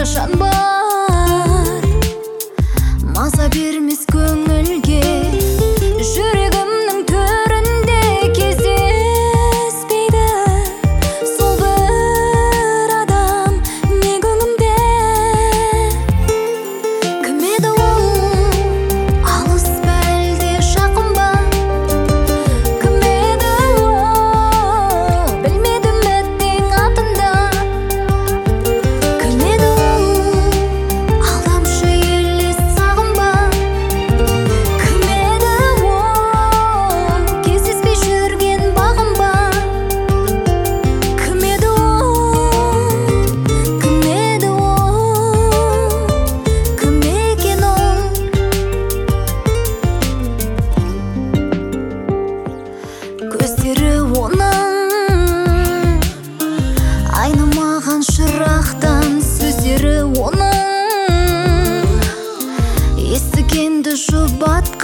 қашан бар маза бермес көңілге жүрегімнің төрінде кездеспейді сол бір адам мен көңілімде кім еді ол алыс па әлде жақын ба кім еді ол білмедім әттең атында кім еді ол алдамшы елес сағынба кім еді ол кездеспей жүрген бағым ба кім еді ол кім еді ол кім екен ол көздері оның айнымаған шырақтан сөздері оның естігенді жұбатқан